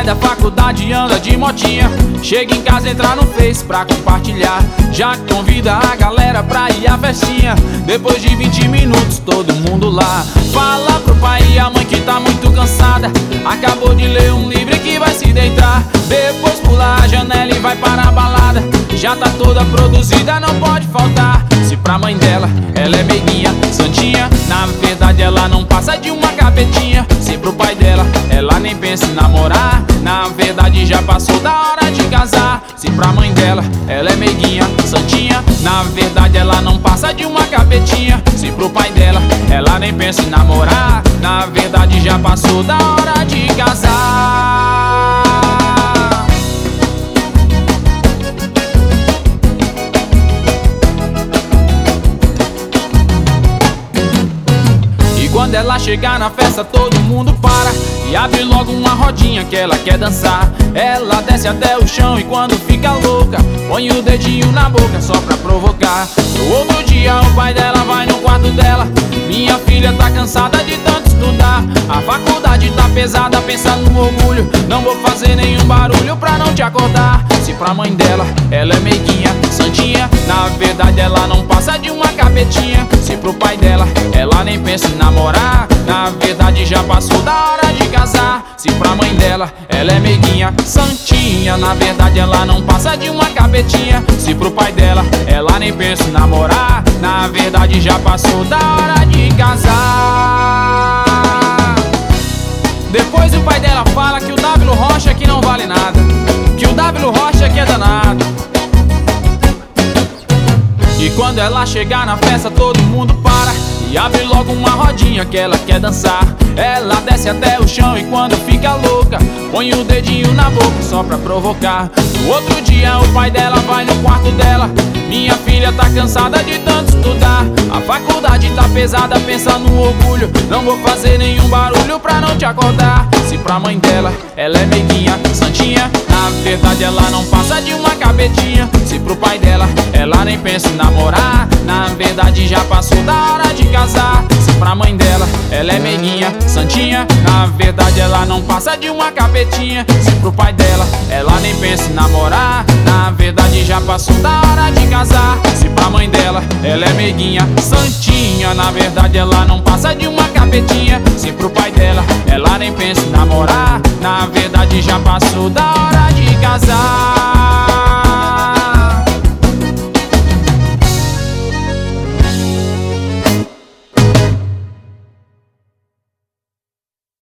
da faculdade, anda de motinha. Chega em casa, entra no Face pra compartilhar. Já convida a galera pra ir à festinha. Depois de 20 minutos, todo mundo lá. Fala pro pai e a mãe que tá muito cansada. Acabou de ler um livro e que vai se deitar. Depois pula a janela e vai para a balada. Já tá toda produzida, não pode faltar. Se pra mãe dela, ela é meiguinha, santinha, na verdade ela não passa de uma capetinha. Se pro pai dela, ela nem pensa em namorar, na verdade já passou da hora de casar. Se pra mãe dela, ela é meiguinha, santinha, na verdade ela não passa de uma capetinha. Se pro pai dela, ela nem pensa em namorar, na verdade já passou da hora de casar. Quando ela chegar na festa, todo mundo para e abre logo uma rodinha que ela quer dançar. Ela desce até o chão e quando fica louca, põe o dedinho na boca só pra provocar. No outro dia o pai dela vai no quarto dela: minha filha tá cansada de tanto estudar. A faculdade tá pesada, pensa no orgulho. Não vou fazer nenhum barulho pra não te acordar. Se pra mãe dela, ela é meiguinha, santinha, na verdade ela não passa de uma capetinha. Se pro pai dela, ela nem pensa em namorar, na verdade já passou da hora de casar. Se pra mãe dela, ela é meiguinha, santinha, na verdade ela não passa de uma capetinha. Se pro pai dela, ela nem pensa em namorar, na verdade já passou da hora de casar. Depois o pai dela fala que o W Rocha aqui não vale nada, que o W Rocha aqui é danado. E quando ela chegar na festa, todo mundo para e abre logo uma rodinha que ela quer dançar. Ela desce até o chão e quando fica louca, põe o dedinho na boca só pra provocar. No outro dia o pai dela vai no quarto dela: minha filha tá cansada de tanto estudar. A faculdade tá pesada, pensa no orgulho. Não vou fazer nenhum barulho pra não te acordar. Se pra mãe dela, ela é meiguinha, santinha, na verdade ela não passa de uma capetinha. Se pro pai dela, ela nem pensa em namorar, na verdade já passou da hora de casar. Se pra mãe dela, ela é meiguinha, santinha, na verdade ela não passa de uma capetinha. Se pro pai dela, ela nem pensa em namorar, na verdade já passou da hora de casar. Se pra mãe dela, ela é meiguinha, santinha, na verdade ela não passa de uma capetinha. Se pro pai dela, ela nem pensa em namorar, na verdade já passou da hora de